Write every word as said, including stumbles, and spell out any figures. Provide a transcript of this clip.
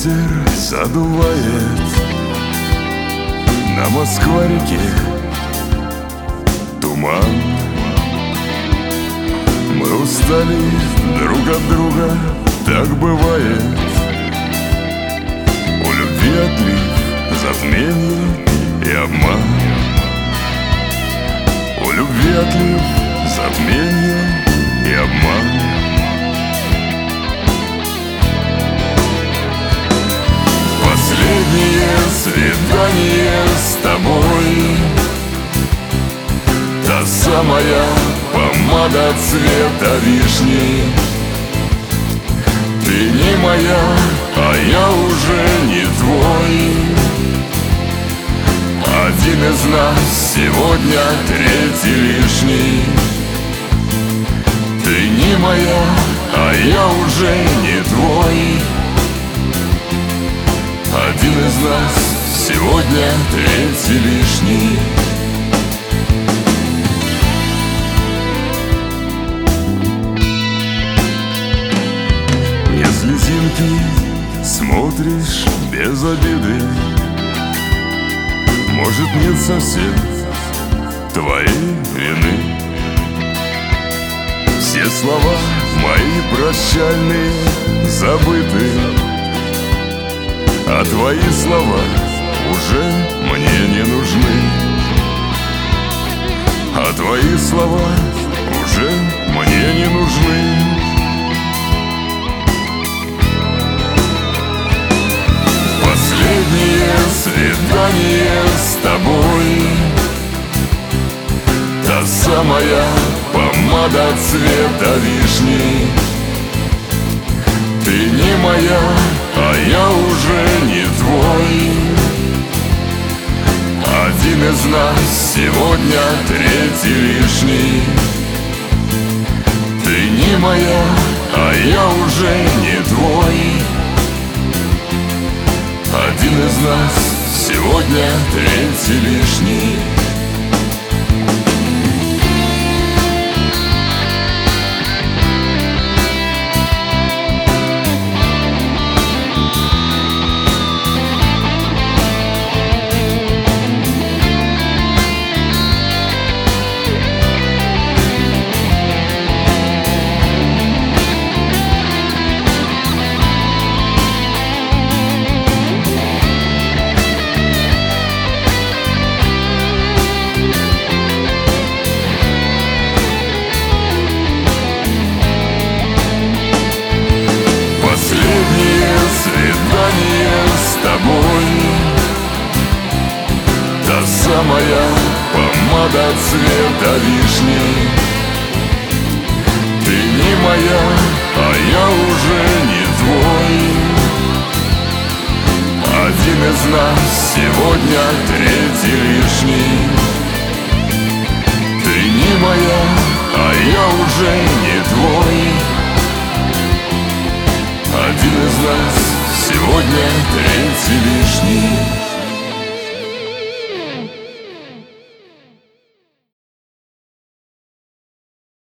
Ветер задувает на Москва-реке туман. Мы устали друг от друга, так бывает. У любви отлив, затмение и обман. У любви отлив, затмение и обман. Последнее свидание с тобой, та самая помада цвета вишни. Ты не моя, а я уже не твой. Один из нас сегодня третий лишний. Ты не моя, а я уже не твой. Один из нас сегодня третий лишний. Не слезинки, смотришь без обиды. Может, нет совсем твоей вины. Все слова мои прощальные забыты, а твои слова уже мне не нужны. А твои слова уже мне не нужны. Последнее свидание с тобой, та самая помада цвета вишни. Ты не моя, а я уже не твой. Один из нас сегодня третий лишний. Ты не моя, а я уже не твой. Один из нас сегодня третий лишний. Свидание с тобой, та самая помада цвета вишни. Ты не моя, а я уже не твой. Один из нас сегодня третий лишний. Ты не моя, а я уже не твой. Один из нас сегодня третий лишний.